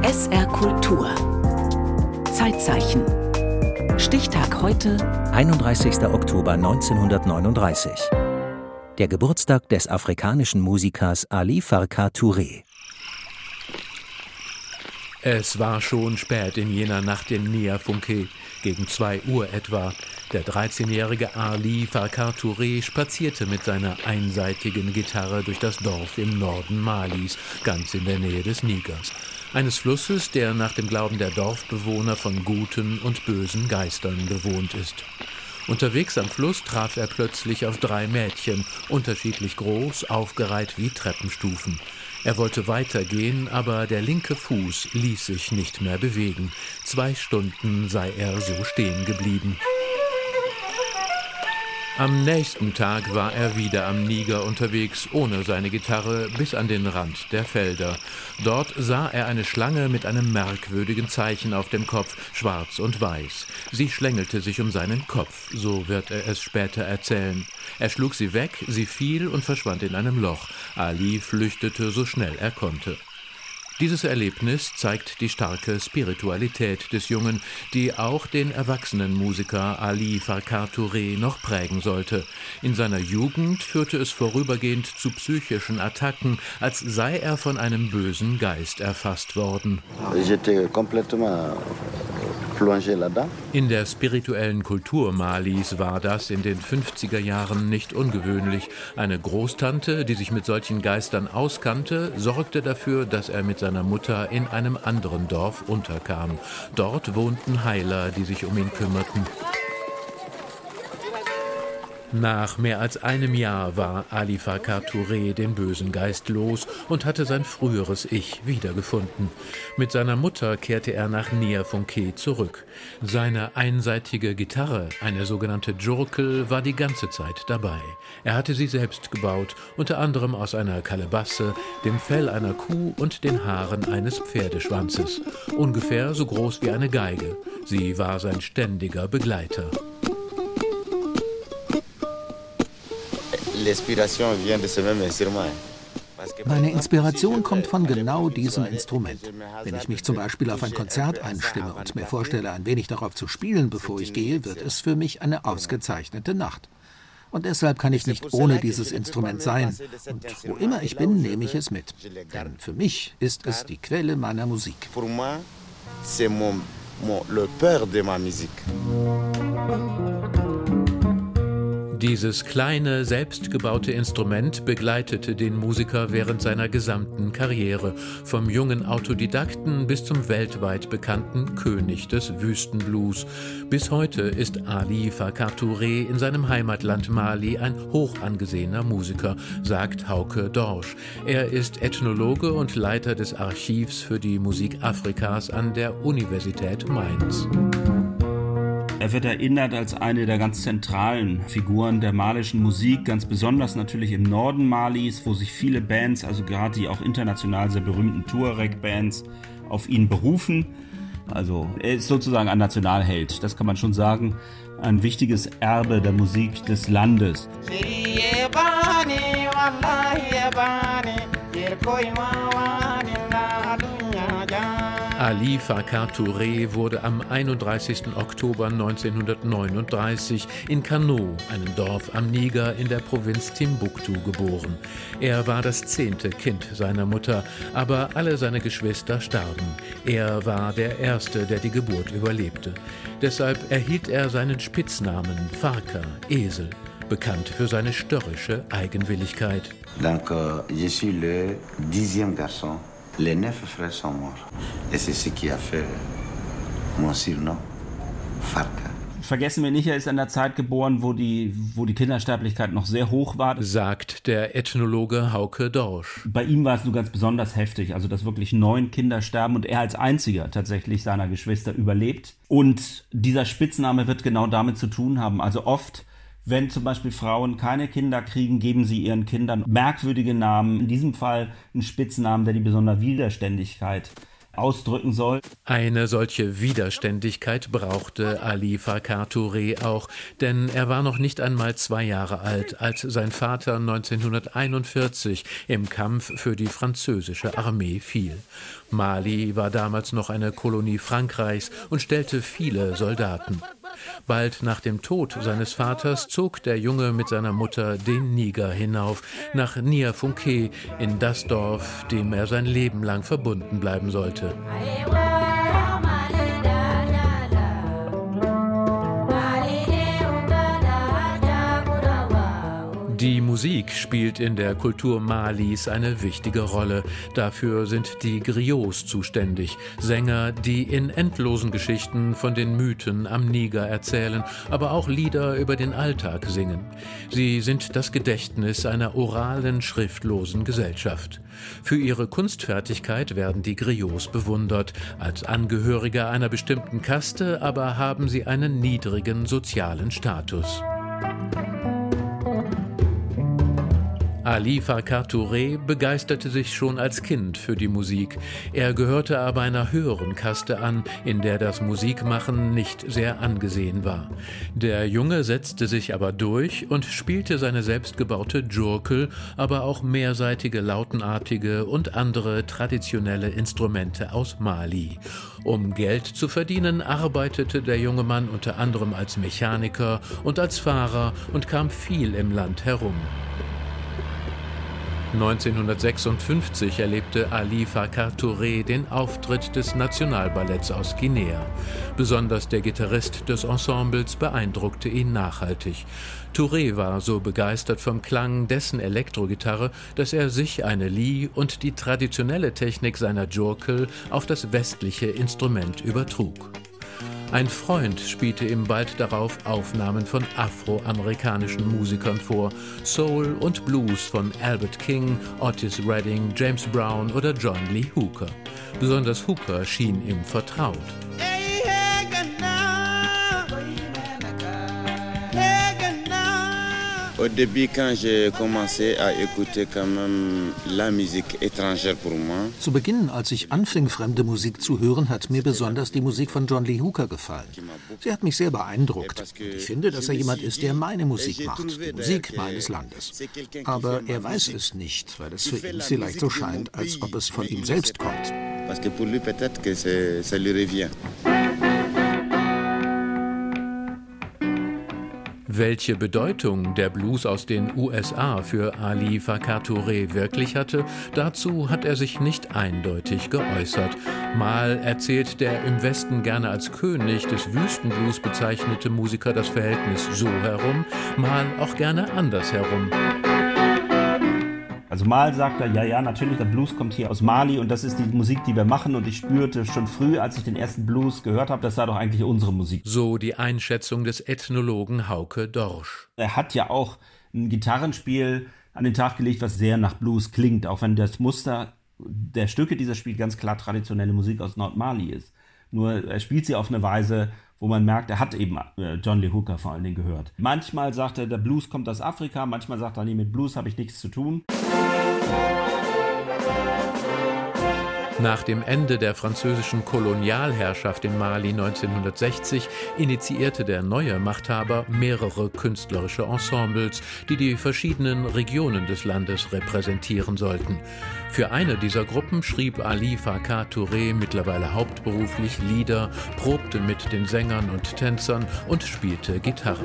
SR Kultur. Zeitzeichen. Stichtag heute, 31. Oktober 1939. Der Geburtstag des afrikanischen Musikers Ali Farka Touré. Es war schon spät in jener Nacht in Niafunké, gegen 2 Uhr etwa. Der 13-jährige Ali Farka Touré spazierte mit seiner einseitigen Gitarre durch das Dorf im Norden Malis, ganz in der Nähe des Nigers. Eines Flusses, der nach dem Glauben der Dorfbewohner von guten und bösen Geistern bewohnt ist. Unterwegs am Fluss traf er plötzlich auf 3 Mädchen, unterschiedlich groß, aufgereiht wie Treppenstufen. Er wollte weitergehen, aber der linke Fuß ließ sich nicht mehr bewegen. 2 Stunden sei er so stehen geblieben. Am nächsten Tag war er wieder am Niger unterwegs, ohne seine Gitarre, bis an den Rand der Felder. Dort sah er eine Schlange mit einem merkwürdigen Zeichen auf dem Kopf, schwarz und weiß. Sie schlängelte sich um seinen Kopf, so wird er es später erzählen. Er schlug sie weg, sie fiel und verschwand in einem Loch. Ali flüchtete so schnell er konnte. Dieses Erlebnis zeigt die starke Spiritualität des Jungen, die auch den erwachsenen Musiker Ali Farka Touré noch prägen sollte. In seiner Jugend führte es vorübergehend zu psychischen Attacken, als sei er von einem bösen Geist erfasst worden. In der spirituellen Kultur Malis war das in den 50er Jahren nicht ungewöhnlich. Eine Großtante, die sich mit solchen Geistern auskannte, sorgte dafür, dass er mit seiner Mutter in einem anderen Dorf unterkam. Dort wohnten Heiler, die sich um ihn kümmerten. Nach mehr als einem Jahr war Ali Farka Touré den bösen Geist los und hatte sein früheres Ich wiedergefunden. Mit seiner Mutter kehrte er nach Niafunké zurück. Seine einseitige Gitarre, eine sogenannte Djurkel, war die ganze Zeit dabei. Er hatte sie selbst gebaut, unter anderem aus einer Kalebasse, dem Fell einer Kuh und den Haaren eines Pferdeschwanzes. Ungefähr so groß wie eine Geige. Sie war sein ständiger Begleiter. Meine Inspiration kommt von genau diesem Instrument. Wenn ich mich zum Beispiel auf ein Konzert einstimme und mir vorstelle, ein wenig darauf zu spielen, bevor ich gehe, wird es für mich eine ausgezeichnete Nacht. Und deshalb kann ich nicht ohne dieses Instrument sein. Und wo immer ich bin, nehme ich es mit. Denn für mich ist es die Quelle meiner Musik. Dieses kleine, selbstgebaute Instrument begleitete den Musiker während seiner gesamten Karriere, vom jungen Autodidakten bis zum weltweit bekannten König des Wüstenblues. Bis heute ist Ali Farka Touré in seinem Heimatland Mali ein hoch angesehener Musiker, sagt Hauke Dorsch. Er ist Ethnologe und Leiter des Archivs für die Musik Afrikas an der Universität Mainz. Er wird erinnert als eine der ganz zentralen Figuren der malischen Musik, ganz besonders natürlich im Norden Malis, wo sich viele Bands, also gerade die auch international sehr berühmten Tuareg-Bands, auf ihn berufen. Also er ist sozusagen ein Nationalheld, das kann man schon sagen, ein wichtiges Erbe der Musik des Landes. Ali Farka Touré wurde am 31. Oktober 1939 in Kano, einem Dorf am Niger in der Provinz Timbuktu, geboren. Er war das 10. Kind seiner Mutter, aber alle seine Geschwister starben. Er war der Erste, der die Geburt überlebte. Deshalb erhielt er seinen Spitznamen Farka, Esel, bekannt für seine störrische Eigenwilligkeit. Donc, je suis le 10e garçon. Les 9 frères sont morts. Et c'est ce qui a fait mon surnom, Farka. Vergessen wir nicht, er ist in der Zeit geboren, wo die Kindersterblichkeit noch sehr hoch war. Sagt der Ethnologe Hauke Dorsch. Bei ihm war es nur ganz besonders heftig, also dass wirklich 9 Kinder sterben und er als einziger tatsächlich seiner Geschwister überlebt. Und dieser Spitzname wird genau damit zu tun haben. Also oft, wenn zum Beispiel Frauen keine Kinder kriegen, geben sie ihren Kindern merkwürdige Namen. In diesem Fall einen Spitznamen, der die besondere Widerständigkeit ausdrücken soll. Eine solche Widerständigkeit brauchte Ali Farquhar Touré auch, denn er war noch nicht einmal 2 Jahre alt, als sein Vater 1941 im Kampf für die französische Armee fiel. Mali war damals noch eine Kolonie Frankreichs und stellte viele Soldaten. Bald nach dem Tod seines Vaters zog der Junge mit seiner Mutter den Niger hinauf, nach Niafunké, in das Dorf, dem er sein Leben lang verbunden bleiben sollte. Die Musik spielt in der Kultur Malis eine wichtige Rolle. Dafür sind die Griots zuständig, Sänger, die in endlosen Geschichten von den Mythen am Niger erzählen, aber auch Lieder über den Alltag singen. Sie sind das Gedächtnis einer oralen, schriftlosen Gesellschaft. Für ihre Kunstfertigkeit werden die Griots bewundert. Als Angehörige einer bestimmten Kaste aber haben sie einen niedrigen sozialen Status. Ali Farquhar Touré begeisterte sich schon als Kind für die Musik. Er gehörte aber einer höheren Kaste an, in der das Musikmachen nicht sehr angesehen war. Der Junge setzte sich aber durch und spielte seine selbstgebaute Djurkel, aber auch mehrsaitige lautenartige und andere traditionelle Instrumente aus Mali. Um Geld zu verdienen, arbeitete der junge Mann unter anderem als Mechaniker und als Fahrer und kam viel im Land herum. 1956 erlebte Ali Farquhar Touré den Auftritt des Nationalballetts aus Guinea. Besonders der Gitarrist des Ensembles beeindruckte ihn nachhaltig. Touré war so begeistert vom Klang dessen Elektrogitarre, dass er sich eine Li und die traditionelle Technik seiner Djurkel auf das westliche Instrument übertrug. Ein Freund spielte ihm bald darauf Aufnahmen von afroamerikanischen Musikern vor, Soul und Blues von Albert King, Otis Redding, James Brown oder John Lee Hooker. Besonders Hooker schien ihm vertraut. Au début, quand j'ai commencé à écouter quand même la musique étrangère pour moi. Zu Beginn, als ich anfing, fremde Musik zu hören, hat mir besonders die Musik von John Lee Hooker gefallen. Sie hat mich sehr beeindruckt. Ich finde, dass er jemand ist, der meine Musik macht, die Musik meines Landes. Aber er weiß es nicht, weil es für ihn vielleicht so scheint, als ob es von ihm selbst kommt. Parce que pour lui peut-être que ça lui revient. Welche Bedeutung der Blues aus den USA für Ali Farquhar Touré wirklich hatte, dazu hat er sich nicht eindeutig geäußert. Mal erzählt der im Westen gerne als König des Wüstenblues bezeichnete Musiker das Verhältnis so herum, mal auch gerne andersherum. Also mal sagt er, ja, natürlich, der Blues kommt hier aus Mali und das ist die Musik, die wir machen, und ich spürte schon früh, als ich den ersten Blues gehört habe, das sei doch eigentlich unsere Musik. So die Einschätzung des Ethnologen Hauke Dorsch. Er hat ja auch ein Gitarrenspiel an den Tag gelegt, was sehr nach Blues klingt, auch wenn das Muster der Stücke dieser Spiel ganz klar traditionelle Musik aus Nordmali ist. Nur er spielt sie auf eine Weise, wo man merkt, er hat eben John Lee Hooker vor allen Dingen gehört. Manchmal sagt er, der Blues kommt aus Afrika, manchmal sagt er, nee, mit Blues habe ich nichts zu tun. Nach dem Ende der französischen Kolonialherrschaft in Mali 1960 initiierte der neue Machthaber mehrere künstlerische Ensembles, die die verschiedenen Regionen des Landes repräsentieren sollten. Für eine dieser Gruppen schrieb Ali Farquhar Touré mittlerweile hauptberuflich Lieder, probte mit den Sängern und Tänzern und spielte Gitarre.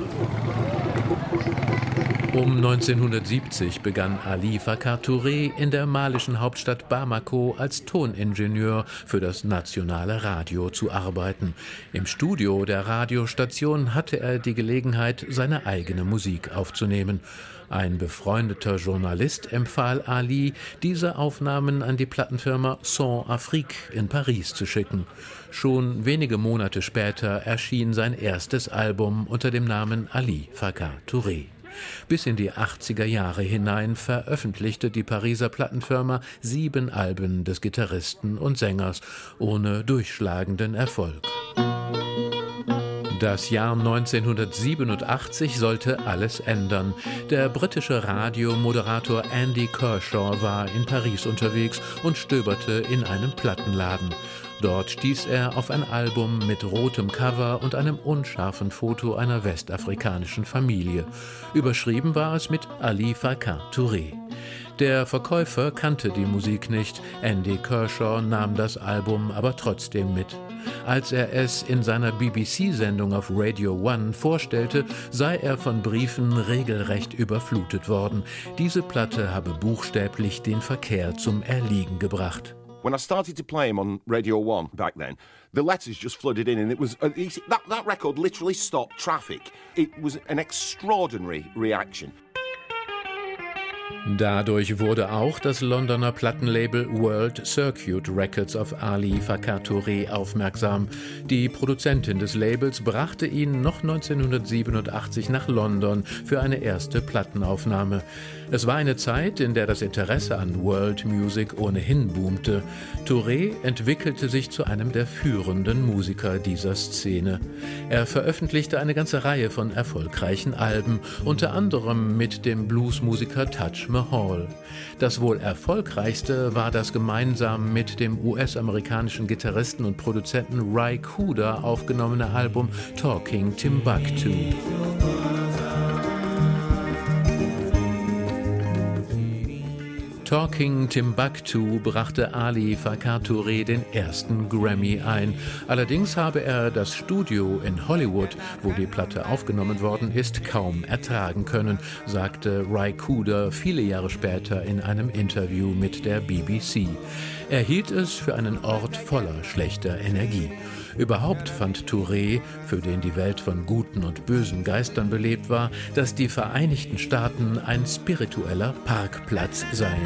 Um 1970 begann Ali Farquhar Touré in der malischen Hauptstadt Bamako als Toningenieur für das nationale Radio zu arbeiten. Im Studio der Radiostation hatte er die Gelegenheit, seine eigene Musik aufzunehmen. Ein befreundeter Journalist empfahl Ali, diese Aufnahmen an die Plattenfirma Son Afrique in Paris zu schicken. Schon wenige Monate später erschien sein erstes Album unter dem Namen Ali Farquhar Touré. Bis in die 80er Jahre hinein veröffentlichte die Pariser Plattenfirma 7 Alben des Gitarristen und Sängers, ohne durchschlagenden Erfolg. Das Jahr 1987 sollte alles ändern. Der britische Radiomoderator Andy Kershaw war in Paris unterwegs und stöberte in einem Plattenladen. Dort stieß er auf ein Album mit rotem Cover und einem unscharfen Foto einer westafrikanischen Familie. Überschrieben war es mit Ali Farka Touré. Der Verkäufer kannte die Musik nicht, Andy Kershaw nahm das Album aber trotzdem mit. Als er es in seiner BBC-Sendung auf Radio 1 vorstellte, sei er von Briefen regelrecht überflutet worden. Diese Platte habe buchstäblich den Verkehr zum Erliegen gebracht. When I started to play him on Radio 1 back then, the letters just flooded in, and it was that record literally stopped traffic. It was an extraordinary reaction. Dadurch wurde auch das Londoner Plattenlabel World Circuit Records auf Ali Farka Touré aufmerksam. Die Produzentin des Labels brachte ihn noch 1987 nach London für eine erste Plattenaufnahme. Es war eine Zeit, in der das Interesse an World Music ohnehin boomte. Touré entwickelte sich zu einem der führenden Musiker dieser Szene. Er veröffentlichte eine ganze Reihe von erfolgreichen Alben, unter anderem mit dem Bluesmusiker Taj Mahal. Das wohl erfolgreichste war das gemeinsam mit dem US-amerikanischen Gitarristen und Produzenten Ry Cooder aufgenommene Album Talking Timbuktu. Talking Timbuktu brachte Ali Farka Touré den ersten Grammy ein. Allerdings habe er das Studio in Hollywood, wo die Platte aufgenommen worden ist, kaum ertragen können, sagte Ry Cooder viele Jahre später in einem Interview mit der BBC. Er hielt es für einen Ort voller schlechter Energie. Überhaupt fand Touré, für den die Welt von guten und bösen Geistern belebt war, dass die Vereinigten Staaten ein spiritueller Parkplatz seien.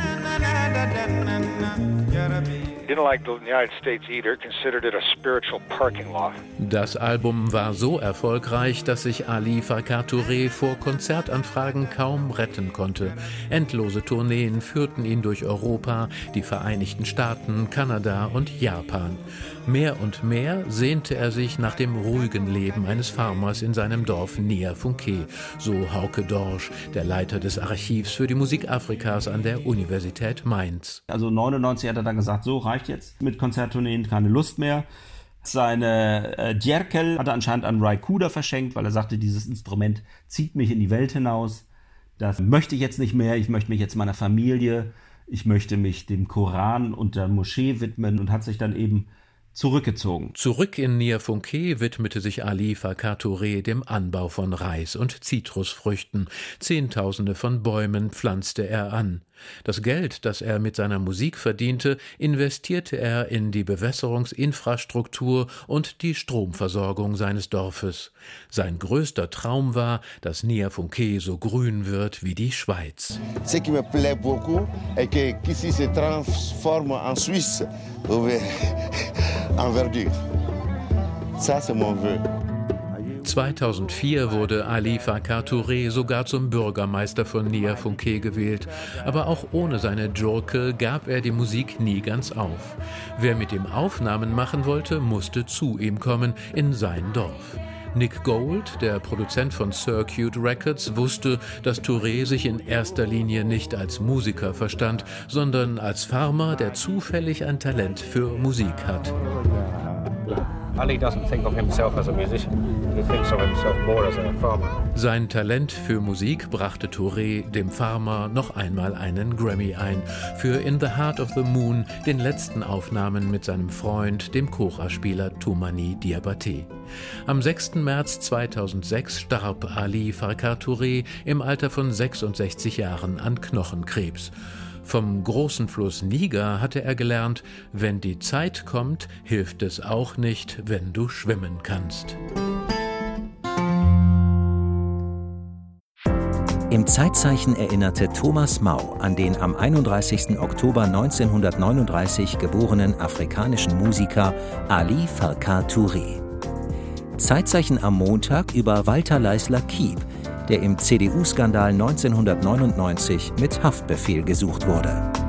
Das Album war so erfolgreich, dass sich Ali Farka Touré vor Konzertanfragen kaum retten konnte. Endlose Tourneen führten ihn durch Europa, die Vereinigten Staaten, Kanada und Japan. Mehr und mehr sehnte er sich nach dem ruhigen Leben eines Farmers in seinem Dorf Niafunké, so Hauke Dorsch, der Leiter des Archivs für die Musik Afrikas an der Universität Mainz. Also 99 hat er dann gesagt, so reicht jetzt mit Konzerttourneen, keine Lust mehr. Seine Djerkel hat er anscheinend an Ry Cooder verschenkt, weil er sagte, dieses Instrument zieht mich in die Welt hinaus. Das möchte ich jetzt nicht mehr, ich möchte mich jetzt meiner Familie, ich möchte mich dem Koran und der Moschee widmen und hat sich dann eben zurückgezogen. Zurück in Niafunké widmete sich Ali Farka Touré dem Anbau von Reis und Zitrusfrüchten. Zehntausende von Bäumen pflanzte er an. Das Geld, das er mit seiner Musik verdiente, investierte er in die Bewässerungsinfrastruktur und die Stromversorgung seines Dorfes. Sein größter Traum war, dass Niafunké so grün wird wie die Schweiz. Ce qui me plaît beaucoup est que qu'ici se transforme en Suisse en verdure. Ça c'est mon vœu. 2004 wurde Ali Farka Touré sogar zum Bürgermeister von Niafunké gewählt. Aber auch ohne seine Djurke gab er die Musik nie ganz auf. Wer mit ihm Aufnahmen machen wollte, musste zu ihm kommen, in sein Dorf. Nick Gold, der Produzent von Circuit Records, wusste, dass Touré sich in erster Linie nicht als Musiker verstand, sondern als Farmer, der zufällig ein Talent für Musik hat. Ali doesn't think of himself as a musician. He thinks of himself more as a farmer. Sein Talent für Musik brachte Touré dem Farmer noch einmal einen Grammy ein. Für In the Heart of the Moon, den letzten Aufnahmen mit seinem Freund, dem Kora-Spieler Toumani Diabaté. Am 6. März 2006 starb Ali Farka Touré im Alter von 66 Jahren an Knochenkrebs. Vom großen Fluss Niger hatte er gelernt, wenn die Zeit kommt, hilft es auch nicht, wenn du schwimmen kannst. Im Zeitzeichen erinnerte Thomas Mau an den am 31. Oktober 1939 geborenen afrikanischen Musiker Ali Farka Touré. Zeitzeichen am Montag über Walter Leisler-Kiep, der im CDU-Skandal 1999 mit Haftbefehl gesucht wurde.